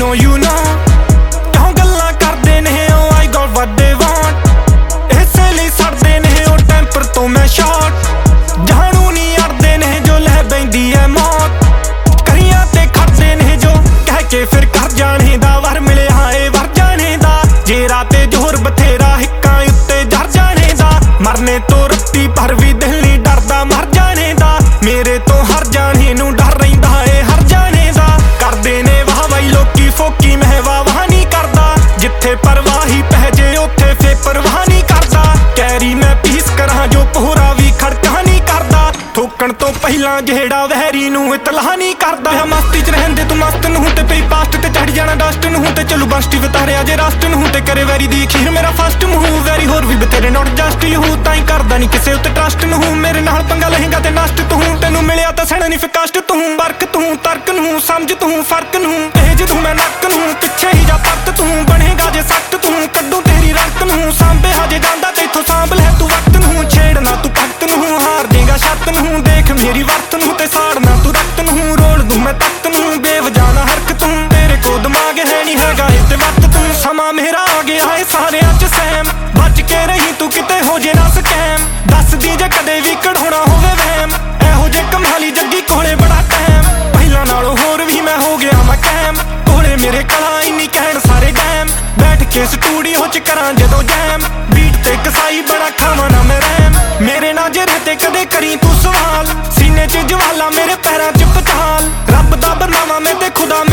know you know ਕਿਉਂ ਗੱਲਾਂ ਕਰਦੇ ਨੇ ਉਹ I got what they want ਇਸੇ ਲਈ ਸੜਦੇ ਨੇ ਉਹ ਟੈਂਪਰ ਤੋਂ ਮੈਂ ਸ਼ਾਟ ਜਾਣੂ ਨਹੀਂ ਅੜਦੇ ਨੇ ਜੋ ਲੈ ਬੈਂਦੀ ਐ ਮੌਤ ਕਰੀਆਂ ਤੇ ਖੜਦੇ ਨੇ ਜੋ ਕਹਿ ਕੇ ਫਿਰ ਕਰ ਜਾਣੇ ਦਾ ਵਰ ਮਿਲਿਆ ਏ ਵਰ ਜਾਣੇ ਦਾ ਜੇ ਰਾਤੇ ਜ਼ੋਰ ਬਥੇਰਾ ਹਿੱਕਾਂ ਉੱਤੇ ਜਰ ਜਾਣੇ ਦਾ ਮਰਨੇ ਤੋਂ ਰੱਤੀ ਪਰ ਵੀ ਦਿਲ ਨਹੀਂ ਡਰਦਾ ਮਰ ਜਾਣੇ ਦਾ ਮੇਰੇ ਤੋਂ ਹਰ ਜਾਣੇ ਨੂੰ ਡਰ ਰਹਿੰਦਾ ਏ ਹਰ ਜਾਣੇ ਦਾ ਕਰਦੇ ਨੇ ਵਾਹ ਵਾਈ ਲੋਕੀ ਫੋਕੀ ਮੈਂ ਵਾਹ ਨਹੀਂ ਕਰਦਾ ਜਿੱਥੇ ਪਰਵਾਹੀ ਪੈ ਜੇ ਉੱਥੇ ਫੇ ਪਰਵਾਹ ਨਹੀਂ ਕਰਦਾ ਕੈਰੀ ਮੈਂ ਪੀਸ ਕਰਾਂ ਜੋ ਪੋਹਰਾ ਵੀ ਖੜਕਾ ਨਹੀਂ ਕਰਦਾ ਠੋਕਣ ਤੋਂ ਪਹਿਲਾਂ ਜਿਹੜਾ ਵਹਿਰੀ ਨੂੰ ਇਤਲਾਹ ਨਹੀਂ ਕਰਦਾ ਮਸਤੀ ਚ ਰਹਿੰਦੇ ਤੂੰ ਮਸਤ ਨੂੰ ਤੇ ਪਈ ਪਾਸਟ ਤੇ ਚੜ ਜਾਣਾ ਡਸਟ ਨੂੰ ਤੇ ਚਲੂ ਬਸਟੀ ਵਿਤਾਰਿਆ ਜੇ ਰਸਟ ਨੂੰ ਤੇ ਕਰੇ ਵੈਰੀ ਦੀ ਅਖੀਰ ਮੇਰਾ ਫਸਟ ਮੂੰਹ ਵੈਰੀ ਹੋਰ ਵੀ ਬਥੇਰੇ ਨੋਟ ਜਸਟ ਯੂ ਤਾਂ ਹੀ ਕਰਦਾ ਨਹੀਂ ਕਿਸੇ ਉੱਤੇ ਟਰਸਟ ਨੂੰ ਮੇਰੇ ਨਾਲ ਪੰਗਾ ਲਹੇਗਾ ਤੇ ਨਸ਼ਟ ਤੂੰ ਤੈਨੂੰ ਮਿਲਿਆ ਤਾਂ ਸਹਿਣਾ ਨਹੀਂ ਫਿਕਾਸਟ ਤੂੰ ਵਰਕ ਤੂੰ ਤਰਕ ਨੂੰ ਸਮਝ ਤੂੰ ਫਰਕ ਨੂੰ ਭੇਜ ਦੂੰ ਮੈਂ ਨੱਕ ਨੂੰ ਪਿੱਛੇ ਹੀ ਜਾ ਪੱਤ ਤੂੰ ਬਣੇਗਾ ਜੇ ਸਖਤ ਤੂੰ ਕੱਢੂ ਤੇਰੀ ਰੰਕ ਨੂੰ ਸਾਂਭੇ ਹਜੇ ਜਾਂਦਾ ਤੇ ਇੱਥੋਂ ਸਾਂਭ ਲੈ ਤੂੰ ਵਕਤ ਨੂੰ ਛੇੜਨਾ ਤੂੰ ਭਗਤ ਨੂੰ ਹਾਰ ਦੇਗਾ ਛੱਤ ਨੂੰ ਦੇਖ ਮੇਰੀ ਵਰਤ ਨੂੰ ਤੇ ਸਾੜਨਾ ਤੂੰ ਰਕਤ ਨੂੰ ਰੋਲ ਦੂੰ ਮੈਂ ਤਖਤ ਨੂੰ ਬੇਵਜਾਨਾ ਹਰਕ ਤੂੰ ਤੇਰੇ ਕੋ ਦਿਮਾਗ ਹੈ ਨਹੀਂ ਹੈਗਾ ਇਹ ਤੇ ਵਕਤ ਤੂੰ ਸਮਾਂ ਮੇਰਾ ਆ ਗਿਆ ਏ ਸਾਰਿਆਂ ਚ ਸਹਿਮ ਬਚ ਕੇ ਰਹੀ ਤੂੰ ਕਿਤੇ ਹੋ ਜੇ ਨਾ ਸਕੈਮ ਦੱਸਦੀ ਜੇ ਕਦੇ ਵੀ ਕਢਾਉਣਾ ਹੋਵੇ ਵਹਿਮ ਇਹੋ ਜੇ ਕਮਾਲੀ ਜੱਗੀ ਕੋਲੇ ਬੜਾ ਟਾਈਮ ਪਹਿਲਾਂ ਨਾਲੋਂ ਹੋਰ ਵੀ ਮੈਂ ਹੋ ਗਿਆ ਮੈਂ ਕੈਮ ਕੋਲੇ ਮੇਰੇ ਕਲਾ ਇੰਨੀ ਕਹਿਣ ਸਾਰੇ ਡੈਮ ਬੈਠ ਕੇ ਸਟੂਡੀਓ ਚ ਕਰਾਂ ਜਦੋਂ ਜੈਮ ਬੀਟ ਤੇ ਕਸਾਈ ਬੜਾ ਖਾਵਾਂ ਨਾ ਮੈਂ ਰੈਮ ਮੇਰੇ ਨਾਲ ਜੇ ਤੇ ਕਦੇ ਕਰੀ ਤੂੰ ਸਵਾਲ ਸੀਨੇ ਚ ਜਵਾਲਾ ਮੇਰੇ ਪੈਰਾਂ ਚ ਪਤਾਲ ਰੱਬ ਦਾ ਬਰਨਾਮਾ ਮੈਂ ਤੇ ਖੁਦਾ